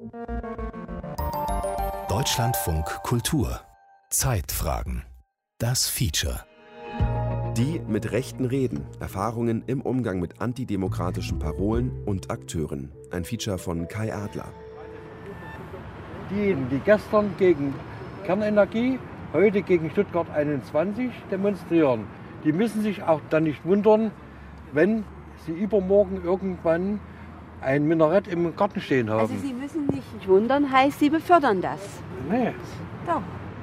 Deutschlandfunk Kultur. Zeitfragen. Das Feature. Die mit Rechten reden. Erfahrungen im Umgang mit antidemokratischen Parolen und Akteuren. Ein Feature von Kai Adler. Diejenigen, die gestern gegen Kernenergie, heute gegen Stuttgart 21 demonstrieren, die müssen sich auch dann nicht wundern, wenn sie übermorgen irgendwann ein Minarett im Garten stehen haben. Also Sie müssen sich nicht wundern, heißt, Sie befördern das. Nee. Doch.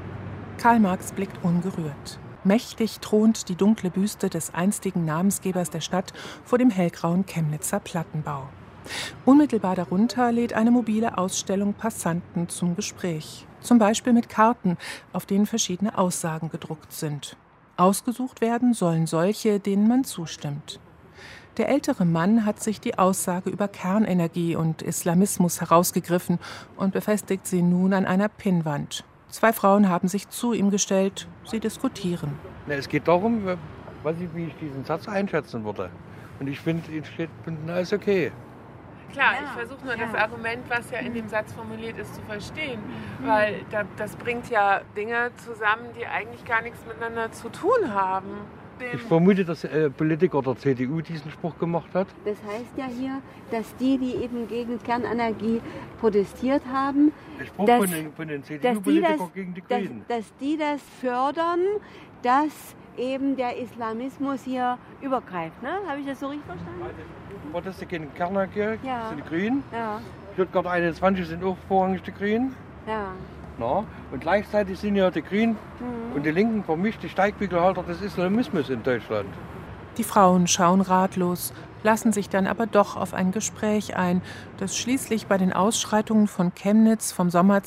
Karl Marx blickt ungerührt. Mächtig thront die dunkle Büste des einstigen Namensgebers der Stadt vor dem hellgrauen Chemnitzer Plattenbau. Unmittelbar darunter lädt eine mobile Ausstellung Passanten zum Gespräch. Zum Beispiel mit Karten, auf denen verschiedene Aussagen gedruckt sind. Ausgesucht werden sollen solche, denen man zustimmt. Der ältere Mann hat sich die Aussage über Kernenergie und Islamismus herausgegriffen und befestigt sie nun an einer Pinnwand. 2 Frauen haben sich zu ihm gestellt, sie diskutieren. Es geht darum, wie ich diesen Satz einschätzen würde. Und ich finde, alles okay. Klar, ich versuche nur das Argument, was ja in dem Satz formuliert ist, zu verstehen. Weil das bringt ja Dinge zusammen, die eigentlich gar nichts miteinander zu tun haben. Ich vermute, dass Politiker der CDU diesen Spruch gemacht hat. Das heißt ja hier, dass die eben gegen Kernenergie protestiert haben, Der Spruch von den CDU-Politikern gegen die Grünen. dass die das fördern, dass eben der Islamismus hier übergreift. Ne? Habe ich das so richtig verstanden? Proteste gegen Kernenergie sind die Grünen. Ja. Stuttgart 21 sind auch vorrangig die Grünen. Ja. Na, und gleichzeitig sind ja die Grünen und die Linken vermischt die Steigbügelhalter des Islamismus in Deutschland. Die Frauen schauen ratlos, lassen sich dann aber doch auf ein Gespräch ein, das schließlich bei den Ausschreitungen von Chemnitz vom Sommer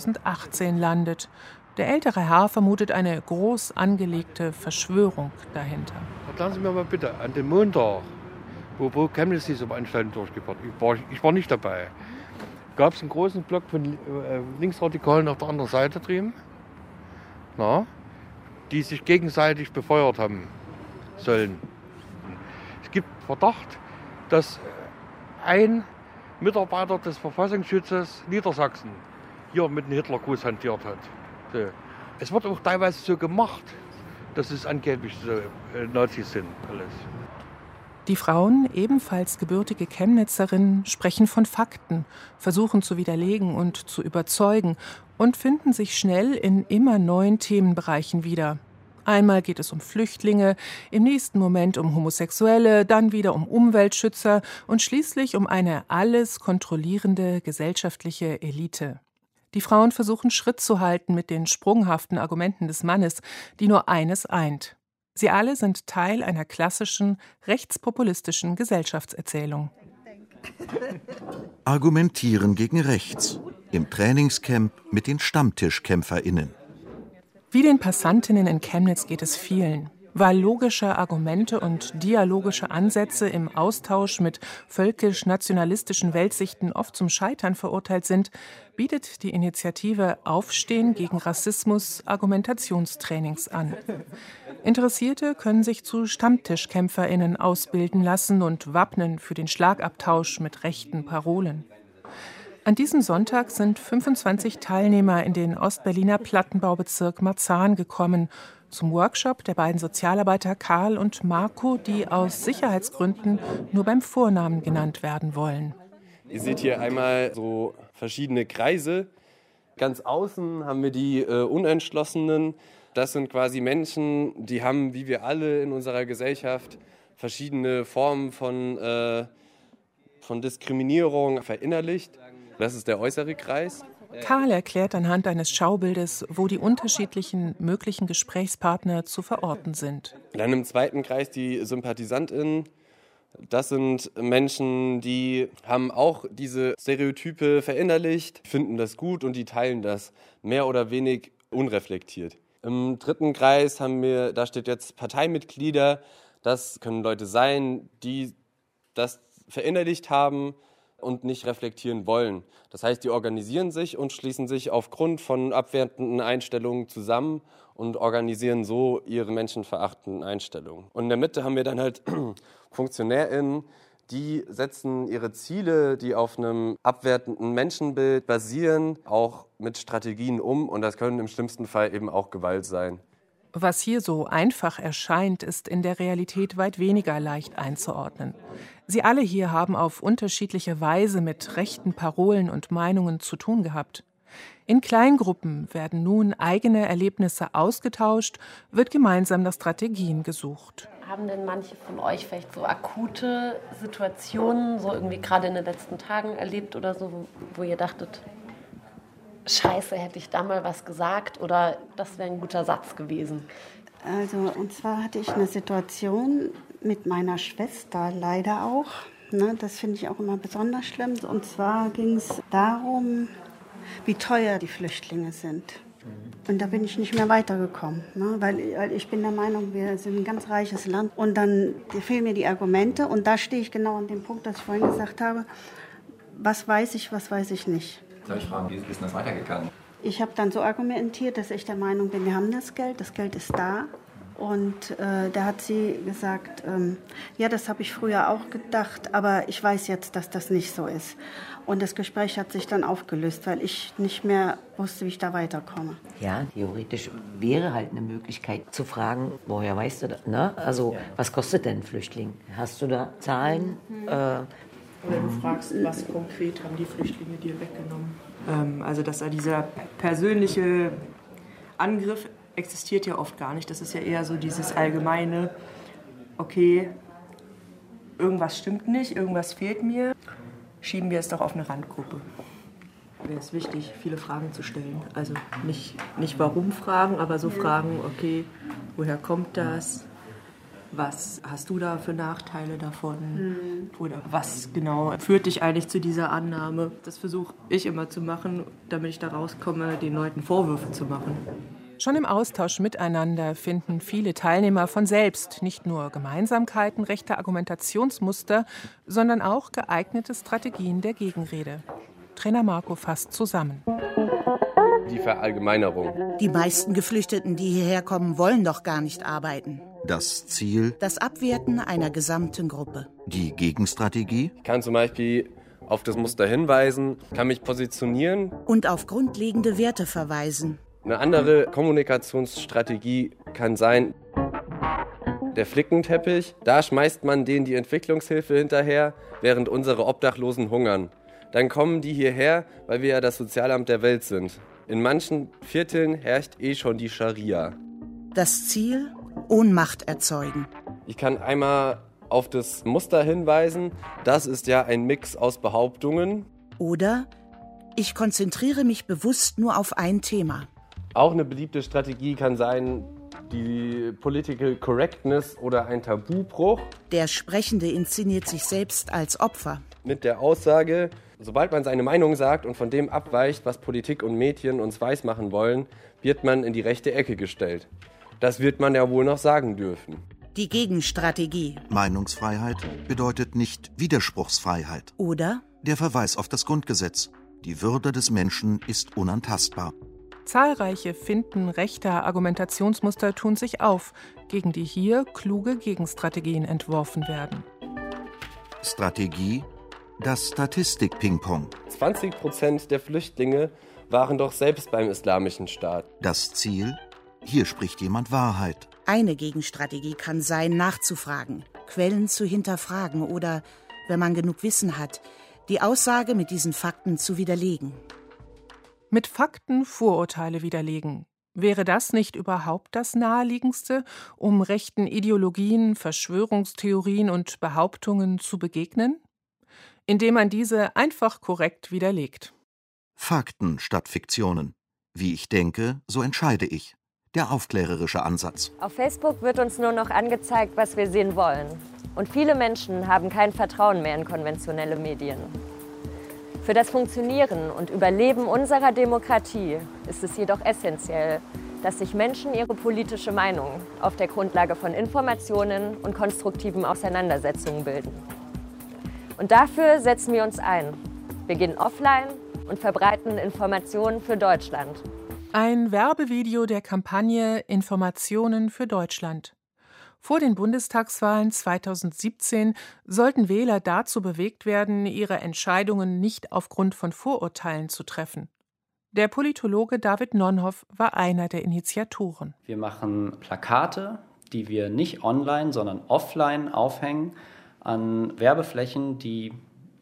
2018 landet. Der ältere Herr vermutet eine groß angelegte Verschwörung dahinter. Erklären Sie mir mal bitte, an dem Montag, wo Chemnitz diese Veranstaltung durchgeführt hat, ich war nicht dabei, gab es einen großen Block von Linksradikalen auf der anderen Seite drüben, die sich gegenseitig befeuert haben sollen. Es gibt Verdacht, dass ein Mitarbeiter des Verfassungsschutzes Niedersachsen hier mit einem Hitlergruß hantiert hat. So. Es wird auch teilweise so gemacht, dass es angeblich so Nazis sind alles. Die Frauen, ebenfalls gebürtige Chemnitzerinnen, sprechen von Fakten, versuchen zu widerlegen und zu überzeugen und finden sich schnell in immer neuen Themenbereichen wieder. Einmal geht es um Flüchtlinge, im nächsten Moment um Homosexuelle, dann wieder um Umweltschützer und schließlich um eine alles kontrollierende gesellschaftliche Elite. Die Frauen versuchen Schritt zu halten mit den sprunghaften Argumenten des Mannes, die nur eines eint: Sie alle sind Teil einer klassischen, rechtspopulistischen Gesellschaftserzählung. Argumentieren gegen rechts. Im Trainingscamp mit den StammtischkämpferInnen. Wie den Passantinnen in Chemnitz geht es vielen. Weil logische Argumente und dialogische Ansätze im Austausch mit völkisch-nationalistischen Weltsichten oft zum Scheitern verurteilt sind, bietet die Initiative Aufstehen gegen Rassismus Argumentationstrainings an. Interessierte können sich zu StammtischkämpferInnen ausbilden lassen und wappnen für den Schlagabtausch mit rechten Parolen. An diesem Sonntag sind 25 Teilnehmer in den Ostberliner Plattenbaubezirk Marzahn gekommen, zum Workshop der beiden Sozialarbeiter Karl und Marco, die aus Sicherheitsgründen nur beim Vornamen genannt werden wollen. Ihr seht hier einmal so verschiedene Kreise. Ganz außen haben wir die Unentschlossenen. Das sind quasi Menschen, die haben, wie wir alle in unserer Gesellschaft, verschiedene Formen von Diskriminierung verinnerlicht. Das ist der äußere Kreis. Karl erklärt anhand eines Schaubildes, wo die unterschiedlichen möglichen Gesprächspartner zu verorten sind. Dann im zweiten Kreis die SympathisantInnen. Das sind Menschen, die haben auch diese Stereotype verinnerlicht, finden das gut und die teilen das mehr oder weniger unreflektiert. Im dritten Kreis da steht jetzt Parteimitglieder. Das können Leute sein, die das verinnerlicht haben und nicht reflektieren wollen. Das heißt, die organisieren sich und schließen sich aufgrund von abwertenden Einstellungen zusammen und organisieren so ihre menschenverachtenden Einstellungen. Und in der Mitte haben wir dann halt FunktionärInnen, die setzen ihre Ziele, die auf einem abwertenden Menschenbild basieren, auch mit Strategien um. Und das können im schlimmsten Fall eben auch Gewalt sein. Was hier so einfach erscheint, ist in der Realität weit weniger leicht einzuordnen. Sie alle hier haben auf unterschiedliche Weise mit rechten Parolen und Meinungen zu tun gehabt. In Kleingruppen werden nun eigene Erlebnisse ausgetauscht, wird gemeinsam nach Strategien gesucht. Haben denn manche von euch vielleicht so akute Situationen, so irgendwie gerade in den letzten Tagen erlebt oder so, wo ihr dachtet, Scheiße, hätte ich da mal was gesagt oder das wäre ein guter Satz gewesen? Also, und zwar hatte ich eine Situation mit meiner Schwester leider auch. Ne, das finde ich auch immer besonders schlimm. Und zwar ging es darum, wie teuer die Flüchtlinge sind. Und da bin ich nicht mehr weitergekommen, ne? Weil ich bin der Meinung, wir sind ein ganz reiches Land. Und dann fehlen mir die Argumente. Und da stehe ich genau an dem Punkt, das ich vorhin gesagt habe, was weiß ich nicht. Soll ich fragen, wie ist das weitergegangen? Ich habe dann so argumentiert, dass ich der Meinung bin, wir haben das Geld ist da. Und da hat sie gesagt, ja, das habe ich früher auch gedacht, aber ich weiß jetzt, dass das nicht so ist. Und das Gespräch hat sich dann aufgelöst, weil ich nicht mehr wusste, wie ich da weiterkomme. Ja, theoretisch wäre halt eine Möglichkeit zu fragen, woher weißt du das? Ne? Also, was kostet denn ein Flüchtling? Hast du da Zahlen? Oder du fragst, was konkret haben die Flüchtlinge dir weggenommen? Also, dass da dieser persönliche Angriff existiert ja oft gar nicht. Das ist ja eher so dieses allgemeine, okay, irgendwas stimmt nicht, irgendwas fehlt mir, schieben wir es doch auf eine Randgruppe. Wäre es wichtig, viele Fragen zu stellen. Also nicht warum Fragen, aber so Fragen, okay, woher kommt das? Was hast du da für Nachteile davon? Oder was genau führt dich eigentlich zu dieser Annahme? Das versuche ich immer zu machen, damit ich da rauskomme, den Leuten Vorwürfe zu machen. Schon im Austausch miteinander finden viele Teilnehmer von selbst nicht nur Gemeinsamkeiten rechter Argumentationsmuster, sondern auch geeignete Strategien der Gegenrede. Trainer Marco fasst zusammen. Die Verallgemeinerung. Die meisten Geflüchteten, die hierher kommen, wollen doch gar nicht arbeiten. Das Ziel? Das Abwerten einer gesamten Gruppe. Die Gegenstrategie? Ich kann zum Beispiel auf das Muster hinweisen, kann mich positionieren. Und auf grundlegende Werte verweisen. Eine andere Kommunikationsstrategie kann sein, der Flickenteppich. Da schmeißt man denen die Entwicklungshilfe hinterher, während unsere Obdachlosen hungern. Dann kommen die hierher, weil wir ja das Sozialamt der Welt sind. In manchen Vierteln herrscht schon die Scharia. Das Ziel? Ohnmacht erzeugen. Ich kann einmal auf das Muster hinweisen. Das ist ja ein Mix aus Behauptungen. Oder ich konzentriere mich bewusst nur auf ein Thema. Auch eine beliebte Strategie kann sein, die Political Correctness oder ein Tabubruch. Der Sprechende inszeniert sich selbst als Opfer. Mit der Aussage, sobald man seine Meinung sagt und von dem abweicht, was Politik und Medien uns weismachen wollen, wird man in die rechte Ecke gestellt. Das wird man ja wohl noch sagen dürfen. Die Gegenstrategie. Meinungsfreiheit bedeutet nicht Widerspruchsfreiheit. Oder? Der Verweis auf das Grundgesetz. Die Würde des Menschen ist unantastbar. Zahlreiche Finden rechter Argumentationsmuster tun sich auf, gegen die hier kluge Gegenstrategien entworfen werden. Strategie: das Statistik-Ping-Pong. 20% der Flüchtlinge waren doch selbst beim Islamischen Staat. Das Ziel: hier spricht jemand Wahrheit. Eine Gegenstrategie kann sein, nachzufragen, Quellen zu hinterfragen oder, wenn man genug Wissen hat, die Aussage mit diesen Fakten zu widerlegen. Mit Fakten Vorurteile widerlegen. Wäre das nicht überhaupt das Naheliegendste, um rechten Ideologien, Verschwörungstheorien und Behauptungen zu begegnen? Indem man diese einfach korrekt widerlegt. Fakten statt Fiktionen. Wie ich denke, so entscheide ich. Der aufklärerische Ansatz. Auf Facebook wird uns nur noch angezeigt, was wir sehen wollen. Und viele Menschen haben kein Vertrauen mehr in konventionelle Medien. Für das Funktionieren und Überleben unserer Demokratie ist es jedoch essentiell, dass sich Menschen ihre politische Meinung auf der Grundlage von Informationen und konstruktiven Auseinandersetzungen bilden. Und dafür setzen wir uns ein. Wir gehen offline und verbreiten Informationen für Deutschland. Ein Werbevideo der Kampagne Informationen für Deutschland. Vor den Bundestagswahlen 2017 sollten Wähler dazu bewegt werden, ihre Entscheidungen nicht aufgrund von Vorurteilen zu treffen. Der Politologe David Nonhoff war einer der Initiatoren. Wir machen Plakate, die wir nicht online, sondern offline aufhängen an Werbeflächen, die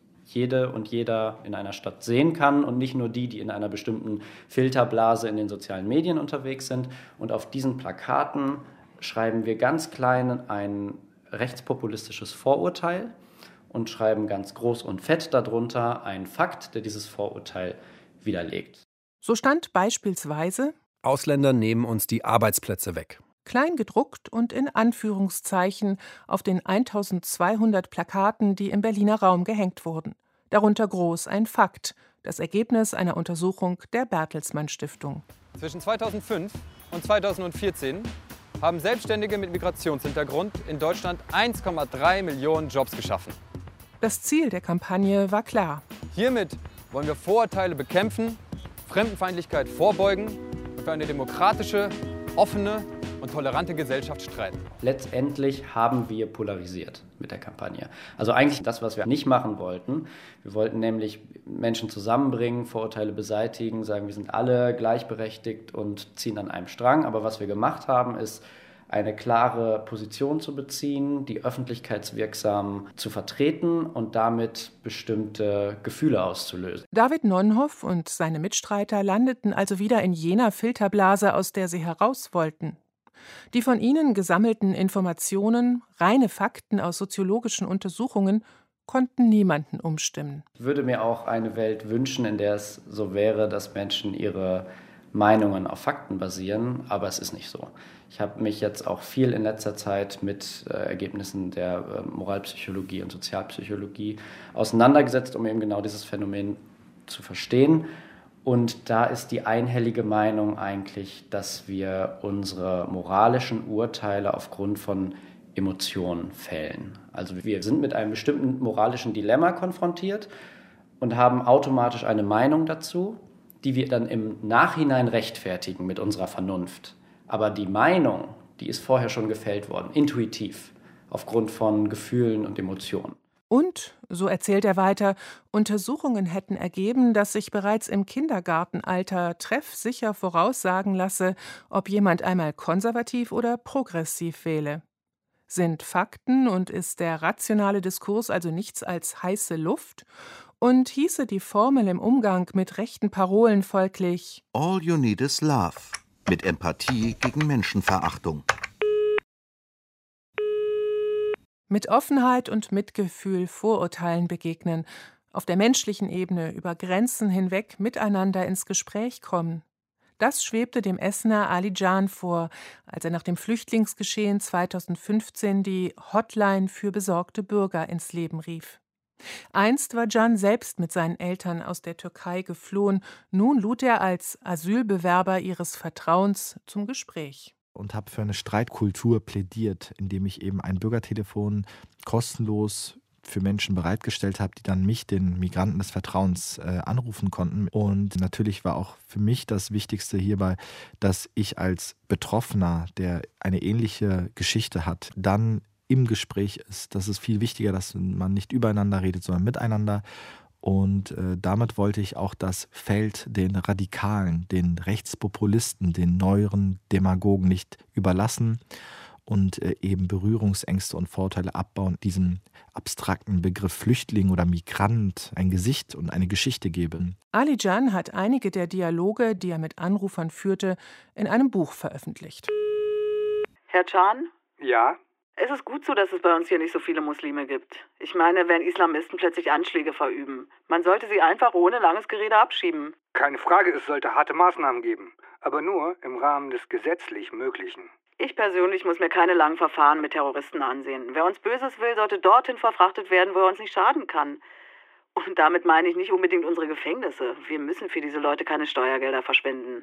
jede und jeder in einer Stadt sehen kann und nicht nur die, die in einer bestimmten Filterblase in den sozialen Medien unterwegs sind. Und auf diesen Plakaten schreiben wir ganz klein ein rechtspopulistisches Vorurteil und schreiben ganz groß und fett darunter einen Fakt, der dieses Vorurteil widerlegt. So stand beispielsweise: Ausländer nehmen uns die Arbeitsplätze weg. Klein gedruckt und in Anführungszeichen auf den 1200 Plakaten, die im Berliner Raum gehängt wurden. Darunter groß ein Fakt, das Ergebnis einer Untersuchung der Bertelsmann Stiftung. Zwischen 2005 und 2014 haben Selbstständige mit Migrationshintergrund in Deutschland 1,3 Millionen Jobs geschaffen. Das Ziel der Kampagne war klar. Hiermit wollen wir Vorurteile bekämpfen, Fremdenfeindlichkeit vorbeugen und für eine demokratische, offene und tolerante Gesellschaft streiten. Letztendlich haben wir polarisiert mit der Kampagne. Also eigentlich das, was wir nicht machen wollten. Wir wollten nämlich Menschen zusammenbringen, Vorurteile beseitigen, sagen, wir sind alle gleichberechtigt und ziehen an einem Strang. Aber was wir gemacht haben, ist, eine klare Position zu beziehen, die öffentlichkeitswirksam zu vertreten und damit bestimmte Gefühle auszulösen. David Nonhoff und seine Mitstreiter landeten also wieder in jener Filterblase, aus der sie heraus wollten. Die von ihnen gesammelten Informationen, reine Fakten aus soziologischen Untersuchungen, konnten niemanden umstimmen. Ich würde mir auch eine Welt wünschen, in der es so wäre, dass Menschen ihre Meinungen auf Fakten basieren, aber es ist nicht so. Ich habe mich jetzt auch viel in letzter Zeit mit Ergebnissen der Moralpsychologie und Sozialpsychologie auseinandergesetzt, um eben genau dieses Phänomen zu verstehen. Und da ist die einhellige Meinung eigentlich, dass wir unsere moralischen Urteile aufgrund von Emotionen fällen. Also wir sind mit einem bestimmten moralischen Dilemma konfrontiert und haben automatisch eine Meinung dazu, die wir dann im Nachhinein rechtfertigen mit unserer Vernunft. Aber die Meinung, die ist vorher schon gefällt worden, intuitiv, aufgrund von Gefühlen und Emotionen. Und, so erzählt er weiter, Untersuchungen hätten ergeben, dass sich bereits im Kindergartenalter treffsicher voraussagen lasse, ob jemand einmal konservativ oder progressiv wähle. Sind Fakten und ist der rationale Diskurs also nichts als heiße Luft? Und hieße die Formel im Umgang mit rechten Parolen folglich: All you need is love. Mit Empathie gegen Menschenverachtung. Mit Offenheit und Mitgefühl Vorurteilen begegnen, auf der menschlichen Ebene über Grenzen hinweg miteinander ins Gespräch kommen. Das schwebte dem Essener Ali Can vor, als er nach dem Flüchtlingsgeschehen 2015 die Hotline für besorgte Bürger ins Leben rief. Einst war Can selbst mit seinen Eltern aus der Türkei geflohen, nun lud er als Asylbewerber ihres Vertrauens zum Gespräch. Und habe für eine Streitkultur plädiert, indem ich eben ein Bürgertelefon kostenlos für Menschen bereitgestellt habe, die dann mich, den Migranten des Vertrauens, anrufen konnten. Und natürlich war auch für mich das Wichtigste hierbei, dass ich als Betroffener, der eine ähnliche Geschichte hat, dann im Gespräch ist. Das ist viel wichtiger, dass man nicht übereinander redet, sondern miteinander. Und damit wollte ich auch das Feld den Radikalen, den Rechtspopulisten, den neueren Demagogen nicht überlassen und eben Berührungsängste und Vorurteile abbauen, diesem abstrakten Begriff Flüchtling oder Migrant ein Gesicht und eine Geschichte geben. Ali Can hat einige der Dialoge, die er mit Anrufern führte, in einem Buch veröffentlicht. Herr Can? Ja? Es ist gut so, dass es bei uns hier nicht so viele Muslime gibt. Ich meine, wenn Islamisten plötzlich Anschläge verüben. Man sollte sie einfach ohne langes Gerede abschieben. Keine Frage, es sollte harte Maßnahmen geben. Aber nur im Rahmen des gesetzlich Möglichen. Ich persönlich muss mir keine langen Verfahren mit Terroristen ansehen. Wer uns Böses will, sollte dorthin verfrachtet werden, wo er uns nicht schaden kann. Und damit meine ich nicht unbedingt unsere Gefängnisse. Wir müssen für diese Leute keine Steuergelder verschwenden.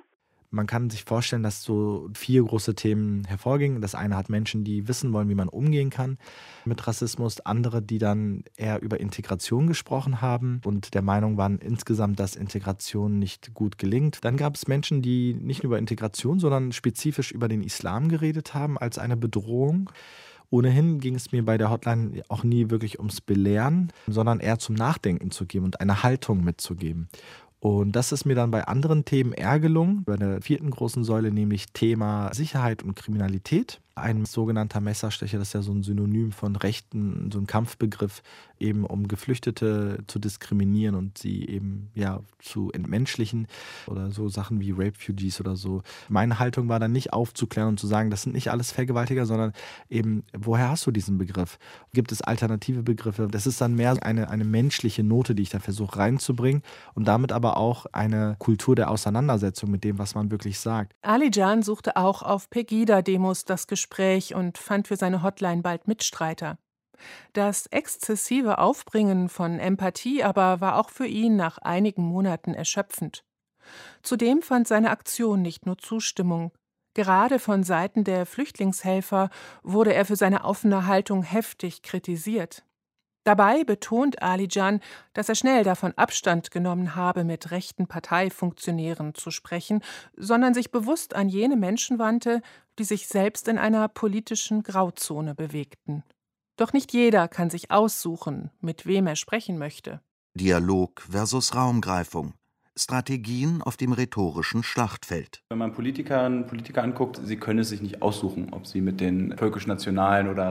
Man kann sich vorstellen, dass so 4 große Themen hervorgingen. Das eine hat Menschen, die wissen wollen, wie man umgehen kann mit Rassismus. Andere, die dann eher über Integration gesprochen haben und der Meinung waren insgesamt, dass Integration nicht gut gelingt. Dann gab es Menschen, die nicht nur über Integration, sondern spezifisch über den Islam geredet haben als eine Bedrohung. Ohnehin ging es mir bei der Hotline auch nie wirklich ums Belehren, sondern eher zum Nachdenken zu geben und eine Haltung mitzugeben. Und das ist mir dann bei anderen Themen eher gelungen. Bei der 4. großen Säule, nämlich Thema Sicherheit und Kriminalität. Ein sogenannter Messerstecher, das ist ja so ein Synonym von Rechten, so ein Kampfbegriff, eben um Geflüchtete zu diskriminieren und sie eben ja zu entmenschlichen oder so Sachen wie Rape-Fugees oder so. Meine Haltung war dann nicht aufzuklären und zu sagen, das sind nicht alles Vergewaltiger, sondern eben, woher hast du diesen Begriff? Gibt es alternative Begriffe? Das ist dann mehr eine menschliche Note, die ich da versuche reinzubringen und damit aber auch eine Kultur der Auseinandersetzung mit dem, was man wirklich sagt. Alican suchte auch auf Pegida-Demos das Gespräch und fand für seine Hotline bald Mitstreiter. Das exzessive Aufbringen von Empathie aber war auch für ihn nach einigen Monaten erschöpfend. Zudem fand seine Aktion nicht nur Zustimmung. Gerade von Seiten der Flüchtlingshelfer wurde er für seine offene Haltung heftig kritisiert. Dabei betont Alican, dass er schnell davon Abstand genommen habe, mit rechten Parteifunktionären zu sprechen, sondern sich bewusst an jene Menschen wandte, die sich selbst in einer politischen Grauzone bewegten. Doch nicht jeder kann sich aussuchen, mit wem er sprechen möchte. Dialog versus Raumgreifung. Strategien auf dem rhetorischen Schlachtfeld. Wenn man Politikerinnen und Politiker anguckt, sie können es sich nicht aussuchen, ob sie mit den völkisch-nationalen oder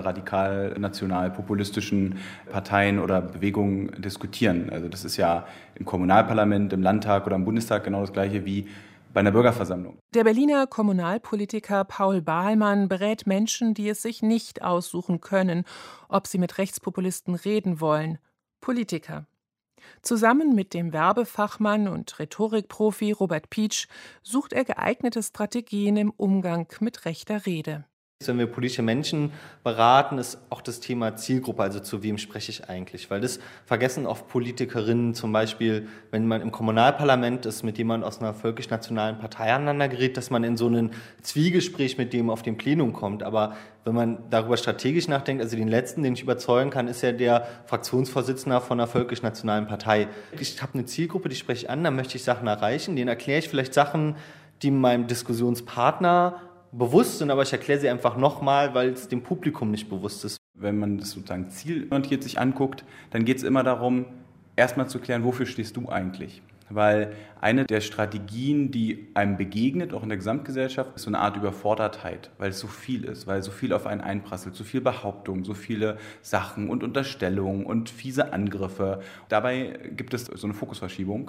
radikal-national-populistischen Parteien oder Bewegungen diskutieren. Also das ist ja im Kommunalparlament, im Landtag oder im Bundestag genau das Gleiche wie bei einer Bürgerversammlung. Der Berliner Kommunalpolitiker Paul Bahlmann berät Menschen, die es sich nicht aussuchen können, ob sie mit Rechtspopulisten reden wollen. Politiker. Zusammen mit dem Werbefachmann und Rhetorikprofi Robert Pietsch sucht er geeignete Strategien im Umgang mit rechter Rede. Wenn wir politische Menschen beraten, ist auch das Thema Zielgruppe, also zu wem spreche ich eigentlich? Weil das vergessen oft Politikerinnen, zum Beispiel, wenn man im Kommunalparlament ist, mit jemandem aus einer völkisch-nationalen Partei aneinander gerät, dass man in so ein Zwiegespräch mit dem auf dem Plenum kommt. Aber wenn man darüber strategisch nachdenkt, also den letzten, den ich überzeugen kann, ist ja der Fraktionsvorsitzende von einer völkisch-nationalen Partei. Ich habe eine Zielgruppe, die spreche ich an, da möchte ich Sachen erreichen, denen erkläre ich vielleicht Sachen, die meinem Diskussionspartner bewusst sind, aber ich erkläre sie einfach nochmal, weil es dem Publikum nicht bewusst ist. Wenn man das sozusagen zielorientiert sich anguckt, dann geht es immer darum, erstmal zu klären, wofür stehst du eigentlich? Weil eine der Strategien, die einem begegnet, auch in der Gesamtgesellschaft, ist so eine Art Überfordertheit, weil es so viel ist, weil so viel auf einen einprasselt, so viel Behauptung, so viele Sachen und Unterstellungen und fiese Angriffe. Dabei gibt es so eine Fokusverschiebung,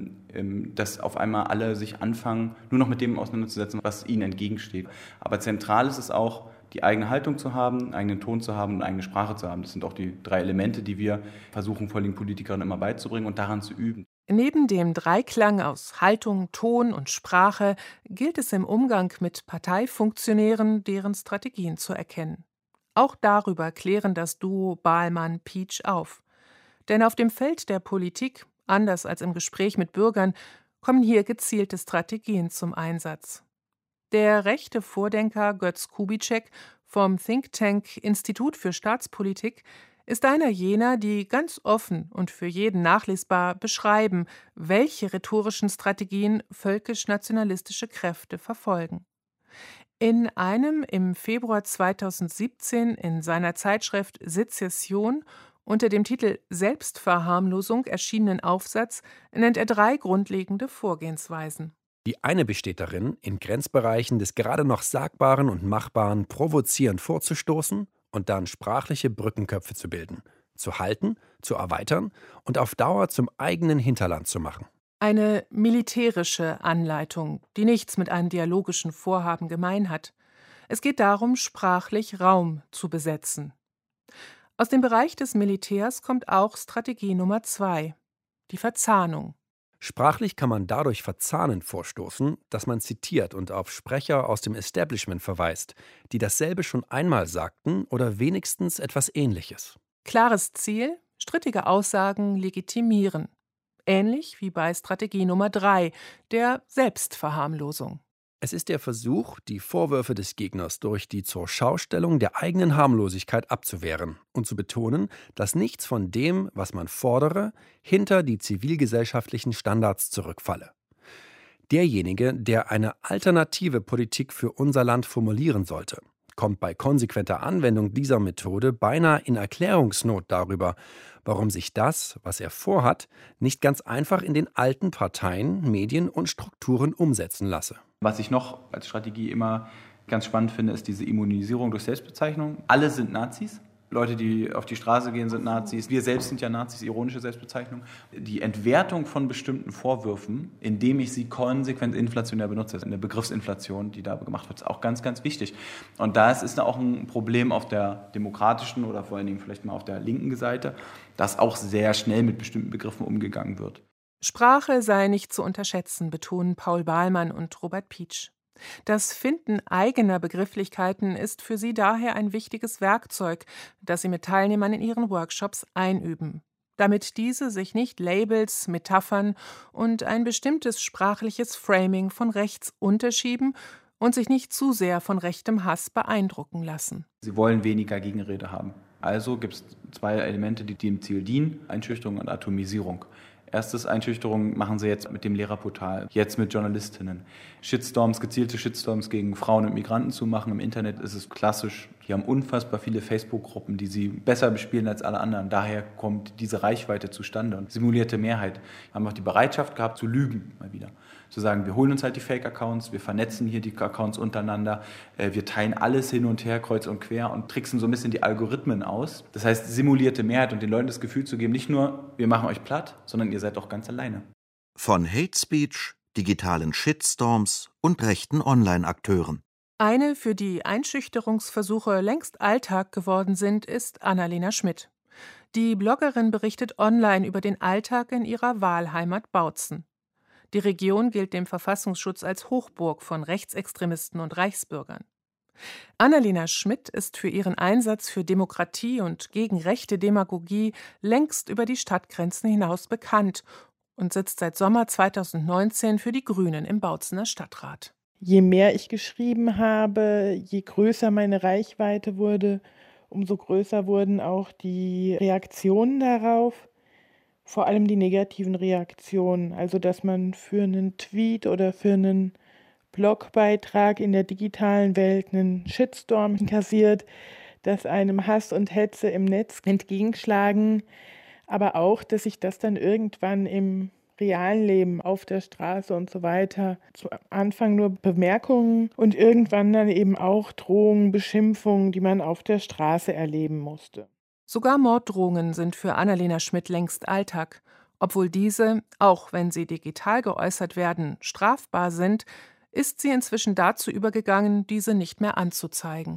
dass auf einmal alle sich anfangen, nur noch mit dem auseinanderzusetzen, was ihnen entgegensteht. Aber zentral ist es auch, die eigene Haltung zu haben, einen eigenen Ton zu haben und eine eigene Sprache zu haben. Das sind auch die 3 Elemente, die wir versuchen, vor allem Politikerinnen immer beizubringen und daran zu üben. Neben dem Dreiklang aus Haltung, Ton und Sprache gilt es im Umgang mit Parteifunktionären, deren Strategien zu erkennen. Auch darüber klären das Duo Bahlmann-Pietsch auf. Denn auf dem Feld der Politik, anders als im Gespräch mit Bürgern, kommen hier gezielte Strategien zum Einsatz. Der rechte Vordenker Götz Kubitschek vom Think Tank Institut für Staatspolitik ist einer jener, die ganz offen und für jeden nachlesbar beschreiben, welche rhetorischen Strategien völkisch-nationalistische Kräfte verfolgen. In einem im Februar 2017 in seiner Zeitschrift Sezession unter dem Titel Selbstverharmlosung erschienenen Aufsatz nennt er 3 grundlegende Vorgehensweisen. Die eine besteht darin, in Grenzbereichen des gerade noch Sagbaren und Machbaren provozierend vorzustoßen und dann sprachliche Brückenköpfe zu bilden, zu halten, zu erweitern und auf Dauer zum eigenen Hinterland zu machen. Eine militärische Anleitung, die nichts mit einem dialogischen Vorhaben gemein hat. Es geht darum, sprachlich Raum zu besetzen. Aus dem Bereich des Militärs kommt auch Strategie Nummer 2, die Verzahnung. Sprachlich kann man dadurch verzahnend vorstoßen, dass man zitiert und auf Sprecher aus dem Establishment verweist, die dasselbe schon einmal sagten oder wenigstens etwas Ähnliches. Klares Ziel, strittige Aussagen legitimieren. Ähnlich wie bei Strategie Nummer 3, der Selbstverharmlosung. Es ist der Versuch, die Vorwürfe des Gegners durch die Zurschaustellung der eigenen Harmlosigkeit abzuwehren und zu betonen, dass nichts von dem, was man fordere, hinter die zivilgesellschaftlichen Standards zurückfalle. Derjenige, der eine alternative Politik für unser Land formulieren sollte, kommt bei konsequenter Anwendung dieser Methode beinahe in Erklärungsnot darüber, warum sich das, was er vorhat, nicht ganz einfach in den alten Parteien, Medien und Strukturen umsetzen lasse. Was ich noch als Strategie immer ganz spannend finde, ist diese Immunisierung durch Selbstbezeichnung. Alle sind Nazis. Leute, die auf die Straße gehen, sind Nazis. Wir selbst sind ja Nazis, ironische Selbstbezeichnung. Die Entwertung von bestimmten Vorwürfen, indem ich sie konsequent inflationär benutze, in der Begriffsinflation, die da gemacht wird, ist auch ganz, ganz wichtig. Und da ist auch ein Problem auf der demokratischen oder vor allen Dingen vielleicht mal auf der linken Seite, dass auch sehr schnell mit bestimmten Begriffen umgegangen wird. Sprache sei nicht zu unterschätzen, betonen Paul Bahlmann und Robert Pietsch. Das Finden eigener Begrifflichkeiten ist für sie daher ein wichtiges Werkzeug, das sie mit Teilnehmern in ihren Workshops einüben, damit diese sich nicht Labels, Metaphern und ein bestimmtes sprachliches Framing von rechts unterschieben und sich nicht zu sehr von rechtem Hass beeindrucken lassen. Sie wollen weniger Gegenrede haben. Also gibt es zwei Elemente, die dem Ziel dienen: Einschüchterung und Atomisierung. Erstes Einschüchterung machen sie jetzt mit dem Lehrerportal, jetzt mit Journalistinnen. Shitstorms, gezielte Shitstorms gegen Frauen und Migranten zu machen. Im Internet ist es klassisch. Die haben unfassbar viele Facebook-Gruppen, die sie besser bespielen als alle anderen. Daher kommt diese Reichweite zustande. Und simulierte Mehrheit. Wir haben auch die Bereitschaft gehabt, zu lügen, mal wieder. Zu sagen, wir holen uns halt die Fake-Accounts, wir vernetzen hier die Accounts untereinander, wir teilen alles hin und her, kreuz und quer und tricksen so ein bisschen die Algorithmen aus. Das heißt, simulierte Mehrheit und den Leuten das Gefühl zu geben, nicht nur, wir machen euch platt, sondern ihr seid auch ganz alleine. Von Hate Speech, digitalen Shitstorms und rechten Online-Akteuren. Eine, für die Einschüchterungsversuche längst Alltag geworden sind, ist Annalena Schmidt. Die Bloggerin berichtet online über den Alltag in ihrer Wahlheimat Bautzen. Die Region gilt dem Verfassungsschutz als Hochburg von Rechtsextremisten und Reichsbürgern. Annalena Schmidt ist für ihren Einsatz für Demokratie und gegen rechte Demagogie längst über die Stadtgrenzen hinaus bekannt und sitzt seit Sommer 2019 für die Grünen im Bautzener Stadtrat. Je mehr ich geschrieben habe, je größer meine Reichweite wurde, umso größer wurden auch die Reaktionen darauf. Vor allem die negativen Reaktionen, also dass man für einen Tweet oder für einen Blogbeitrag in der digitalen Welt einen Shitstorm kassiert, dass einem Hass und Hetze im Netz entgegenschlagen, aber auch, dass sich das dann irgendwann im realen Leben auf der Straße und so weiter, zu Anfang nur Bemerkungen und irgendwann dann eben auch Drohungen, Beschimpfungen, die man auf der Straße erleben musste. Sogar Morddrohungen sind für Annalena Schmidt längst Alltag, obwohl diese, auch wenn sie digital geäußert werden, strafbar sind, ist sie inzwischen dazu übergegangen, diese nicht mehr anzuzeigen.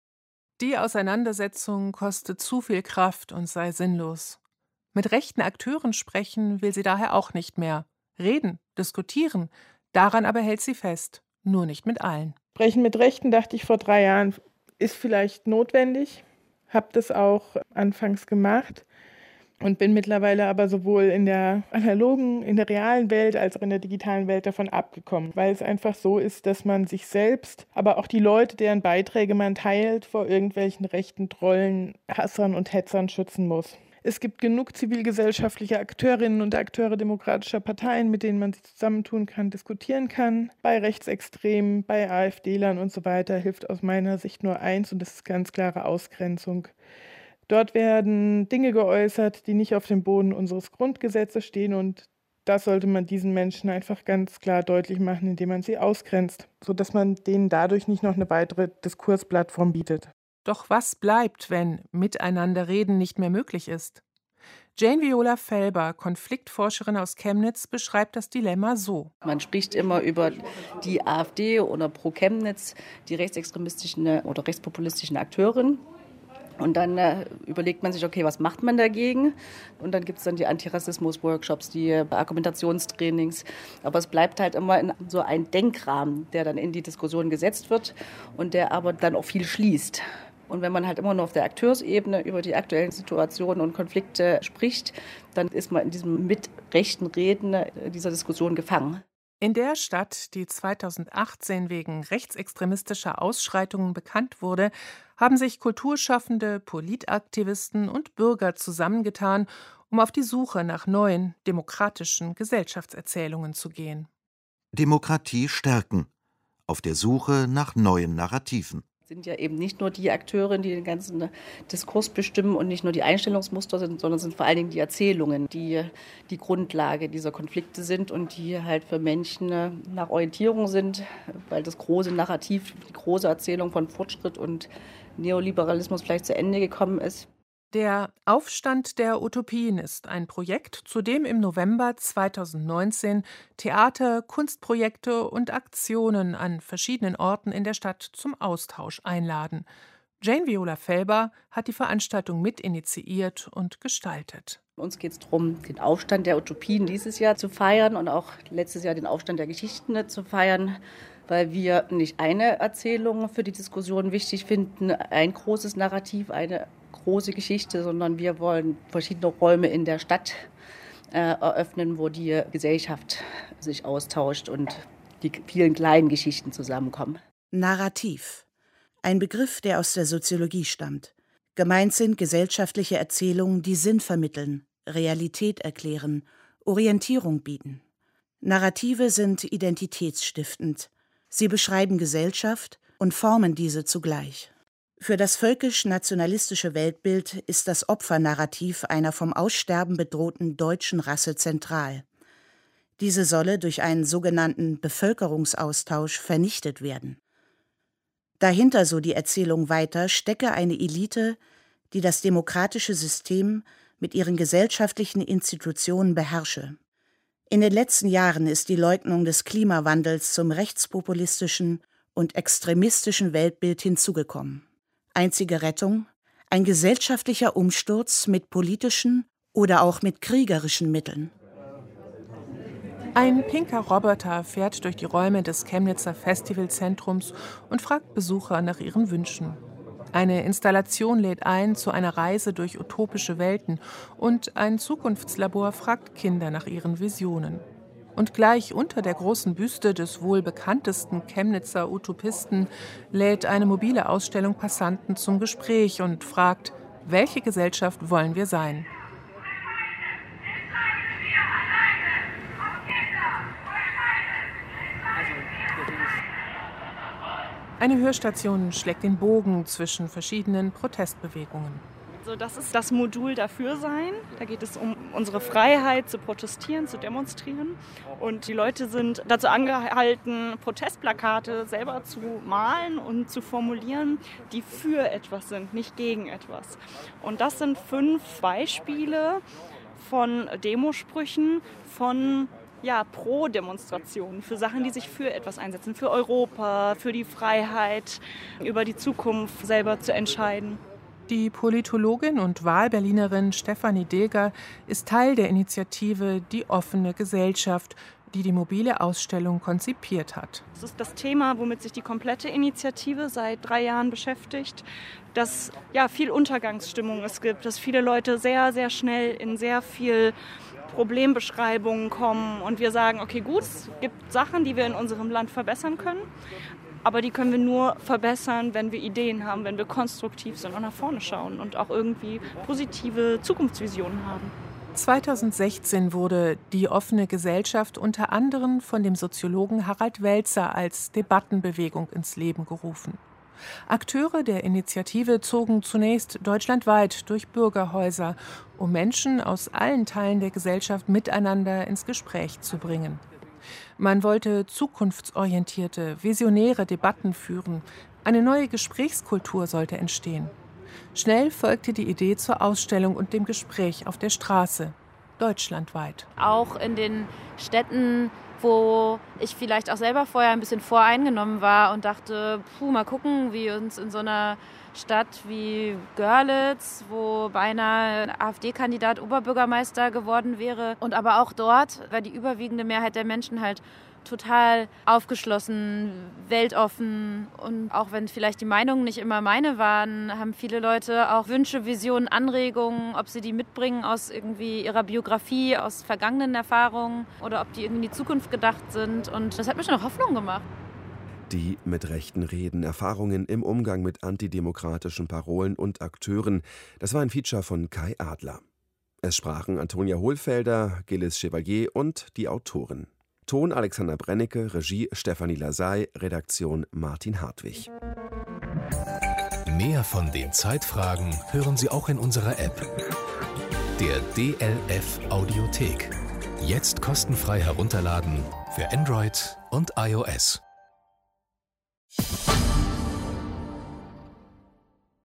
Die Auseinandersetzung koste zu viel Kraft und sei sinnlos. Mit rechten Akteuren sprechen will sie daher auch nicht mehr. Reden, diskutieren, daran aber hält sie fest, nur nicht mit allen. Sprechen mit Rechten, dachte ich vor 3 Jahren, ist vielleicht notwendig. Habe das auch anfangs gemacht und bin mittlerweile aber sowohl in der analogen, in der realen Welt als auch in der digitalen Welt davon abgekommen, weil es einfach so ist, dass man sich selbst, aber auch die Leute, deren Beiträge man teilt, vor irgendwelchen rechten Trollen, Hassern und Hetzern schützen muss. Es gibt genug zivilgesellschaftliche Akteurinnen und Akteure demokratischer Parteien, mit denen man sich zusammentun kann, diskutieren kann. Bei Rechtsextremen, bei AfDlern und so weiter hilft aus meiner Sicht nur eins, und das ist ganz klare Ausgrenzung. Dort werden Dinge geäußert, die nicht auf dem Boden unseres Grundgesetzes stehen, und das sollte man diesen Menschen einfach ganz klar deutlich machen, indem man sie ausgrenzt, sodass man denen dadurch nicht noch eine weitere Diskursplattform bietet. Doch was bleibt, wenn Miteinanderreden nicht mehr möglich ist? Jane Viola Felber, Konfliktforscherin aus Chemnitz, beschreibt das Dilemma so. Man spricht immer über die AfD oder pro Chemnitz, die rechtsextremistischen oder rechtspopulistischen Akteuren. Und dann überlegt man sich, okay, was macht man dagegen? Und dann gibt es dann die Antirassismus-Workshops, die Argumentationstrainings. Aber es bleibt halt immer in so ein Denkrahmen, der dann in die Diskussion gesetzt wird und der aber dann auch viel schließt. Und wenn man halt immer nur auf der Akteursebene über die aktuellen Situationen und Konflikte spricht, dann ist man in diesem mit rechten Reden dieser Diskussion gefangen. In der Stadt, die 2018 wegen rechtsextremistischer Ausschreitungen bekannt wurde, haben sich Kulturschaffende, Politaktivisten und Bürger zusammengetan, um auf die Suche nach neuen, demokratischen Gesellschaftserzählungen zu gehen. Demokratie stärken. Auf der Suche nach neuen Narrativen. Sind ja eben nicht nur die Akteure, die den ganzen Diskurs bestimmen und nicht nur die Einstellungsmuster sind, sondern sind vor allen Dingen die Erzählungen, die die Grundlage dieser Konflikte sind und die halt für Menschen nach Orientierung sind, weil das große Narrativ, die große Erzählung von Fortschritt und Neoliberalismus vielleicht zu Ende gekommen ist. Der Aufstand der Utopien ist ein Projekt, zu dem im November 2019 Theater, Kunstprojekte und Aktionen an verschiedenen Orten in der Stadt zum Austausch einladen. Jane Viola Felber hat die Veranstaltung mitinitiiert und gestaltet. Uns geht es darum, den Aufstand der Utopien dieses Jahr zu feiern und auch letztes Jahr den Aufstand der Geschichten zu feiern, weil wir nicht eine Erzählung für die Diskussion wichtig finden, ein großes Narrativ, eine große Geschichte, sondern wir wollen verschiedene Räume in der Stadt eröffnen, wo die Gesellschaft sich austauscht und die vielen kleinen Geschichten zusammenkommen. Narrativ. Ein Begriff, der aus der Soziologie stammt. Gemeint sind gesellschaftliche Erzählungen, die Sinn vermitteln, Realität erklären, Orientierung bieten. Narrative sind identitätsstiftend. Sie beschreiben Gesellschaft und formen diese zugleich. Für das völkisch-nationalistische Weltbild ist das Opfernarrativ einer vom Aussterben bedrohten deutschen Rasse zentral. Diese solle durch einen sogenannten Bevölkerungsaustausch vernichtet werden. Dahinter, so die Erzählung weiter, stecke eine Elite, die das demokratische System mit ihren gesellschaftlichen Institutionen beherrsche. In den letzten Jahren ist die Leugnung des Klimawandels zum rechtspopulistischen und extremistischen Weltbild hinzugekommen. Einzige Rettung? Ein gesellschaftlicher Umsturz mit politischen oder auch mit kriegerischen Mitteln. Ein pinker Roboter fährt durch die Räume des Chemnitzer Festivalzentrums und fragt Besucher nach ihren Wünschen. Eine Installation lädt ein zu einer Reise durch utopische Welten und ein Zukunftslabor fragt Kinder nach ihren Visionen. Und gleich unter der großen Büste des wohl bekanntesten Chemnitzer Utopisten lädt eine mobile Ausstellung Passanten zum Gespräch und fragt, welche Gesellschaft wollen wir sein? Eine Hörstation schlägt den Bogen zwischen verschiedenen Protestbewegungen. Also das ist das Modul Dafürsein. Da geht es um unsere Freiheit zu protestieren, zu demonstrieren. Und die Leute sind dazu angehalten, Protestplakate selber zu malen und zu formulieren, die für etwas sind, nicht gegen etwas. Und das sind 5 Beispiele von Demosprüchen, von Pro-Demonstrationen, für Sachen, die sich für etwas einsetzen, für Europa, für die Freiheit, über die Zukunft selber zu entscheiden. Die Politologin und Wahlberlinerin Stefanie Dilger ist Teil der Initiative Die offene Gesellschaft, die die mobile Ausstellung konzipiert hat. Das ist das Thema, womit sich die komplette Initiative seit 3 Jahren beschäftigt, dass viel Untergangsstimmung es gibt, dass viele Leute sehr, sehr schnell in sehr viel Problembeschreibungen kommen und wir sagen, okay, gut, es gibt Sachen, die wir in unserem Land verbessern können, aber die können wir nur verbessern, wenn wir Ideen haben, wenn wir konstruktiv sind und nach vorne schauen und auch irgendwie positive Zukunftsvisionen haben. 2016 wurde die offene Gesellschaft unter anderem von dem Soziologen Harald Welzer als Debattenbewegung ins Leben gerufen. Akteure der Initiative zogen zunächst deutschlandweit durch Bürgerhäuser, um Menschen aus allen Teilen der Gesellschaft miteinander ins Gespräch zu bringen. Man wollte zukunftsorientierte, visionäre Debatten führen. Eine neue Gesprächskultur sollte entstehen. Schnell folgte die Idee zur Ausstellung und dem Gespräch auf der Straße, deutschlandweit. Auch in den Städten, wo ich vielleicht auch selber vorher ein bisschen voreingenommen war und dachte, mal gucken, wie uns in so einer Stadt wie Görlitz, wo beinahe ein AfD-Kandidat Oberbürgermeister geworden wäre. Und aber auch dort war die überwiegende Mehrheit der Menschen halt total aufgeschlossen, weltoffen. Und auch wenn vielleicht die Meinungen nicht immer meine waren, haben viele Leute auch Wünsche, Visionen, Anregungen, ob sie die mitbringen aus irgendwie ihrer Biografie, aus vergangenen Erfahrungen oder ob die irgendwie in die Zukunft gedacht sind. sind. Und das hat mir schon Hoffnung gemacht. Die mit Rechten reden, Erfahrungen im Umgang mit antidemokratischen Parolen und Akteuren. Das war ein Feature von Kai Adler. Es sprachen Antonia Hohlfelder, Gilles Chevalier und die Autoren. Ton Alexander Brennecke, Regie Stefanie Lasey, Redaktion Martin Hartwig. Mehr von den Zeitfragen hören Sie auch in unserer App. Der DLF Audiothek. Jetzt kostenfrei herunterladen für Android und iOS.